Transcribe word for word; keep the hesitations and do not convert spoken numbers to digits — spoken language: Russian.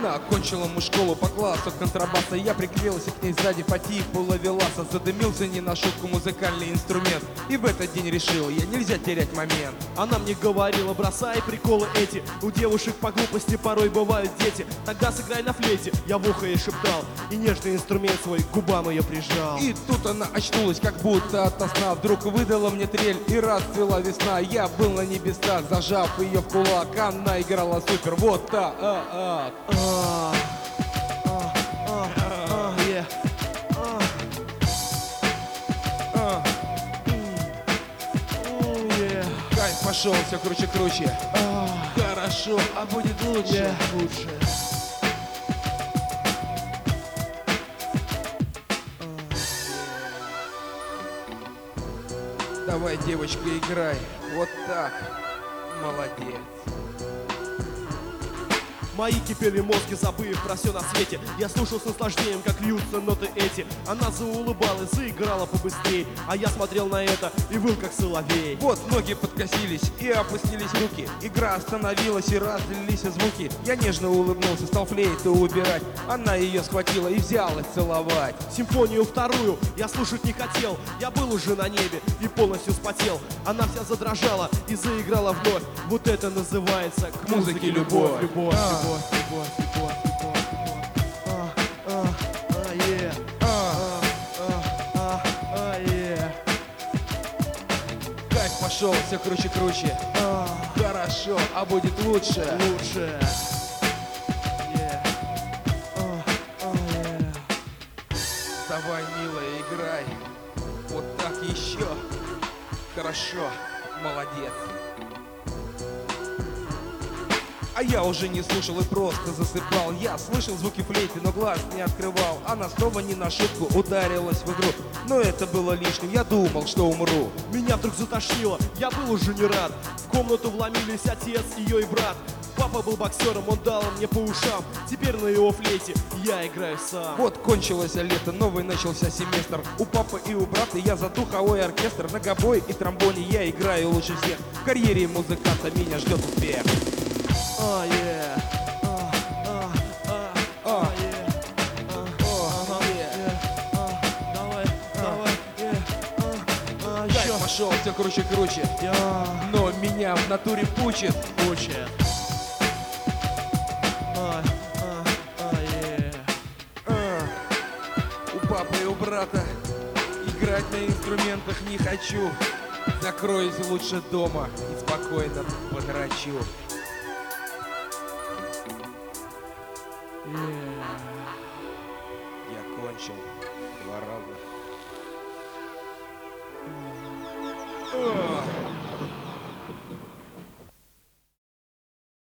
Она окончила мы школу по классу контрабаса. Я приклеился к ней сзади по типу ловеласа. Задымился не на шутку музыкальный инструмент. И в этот день решил я, нельзя терять момент. Она мне говорила, бросай приколы эти. У девушек по глупости порой бывают дети. Тогда сыграй на флейте, я в ухо ей шептал. И нежный инструмент свой к губам ее прижал. И тут она очнулась, как будто ото сна. Вдруг выдала мне трель и расцвела весна. Я был на небесах, зажав ее в кулак. Она играла супер, вот так. А, а. А, а, а, а, yeah. А. А. М, yeah. Кайф пошел, все круче-круче. А. Хорошо, а будет лучше. Yeah. Лучше. Давай, девочка, играй. Вот так. Молодец. Мои кипели мозги, забыв про все на свете. Я слушал с наслаждением, как льются ноты эти. Она заулыбалась, заиграла побыстрей. А я смотрел на это и выл, как соловей. Вот ноги подкосились и опустились руки. Игра остановилась и разлились звуки. Я нежно улыбнулся, стал флейту убирать. Она ее схватила и взялась целовать. Симфонию вторую я слушать не хотел. Я был уже на небе и полностью вспотел. Она вся задрожала и заиграла вновь. Вот это называется к музыке любовь. Любовь, А. любовь, любовь, любовь, любовь, любовь. А, а, а, yeah. А. А, а, а, yeah. Кайф пошел, все круче-круче. А, Хорошо, а будет лучше. лучше. Yeah. А, а, yeah. Давай, милая, играй. Вот так еще. Хорошо, молодец. А я уже не слушал и просто засыпал. Я слышал звуки флейты, но глаз не открывал. Она снова не на шутку ударилась в игру. Но это было лишним, я думал, что умру. Меня вдруг затошнило, я был уже не рад. В комнату вломились отец, ее и брат. Папа был боксером, он дал мне по ушам. Теперь на его флейте я играю сам. Вот кончилось лето, новый начался семестр. У папы и у брата я за духовой оркестр. На гобое и тромбоне я играю лучше всех. В карьере музыканта меня ждет успех. А, yeah. А, а, а, а, yeah. А, ага, yeah. А, давай, давай, yeah. А, а, Кайф еще. пошел, все круче-круче. Я Но меня в натуре пучит. учит. А, а, а, yeah. А, у папы и у брата играть на инструментах не хочу. Закроюсь лучше дома и спокойно подрачу. Yeah. Я кончил два раза.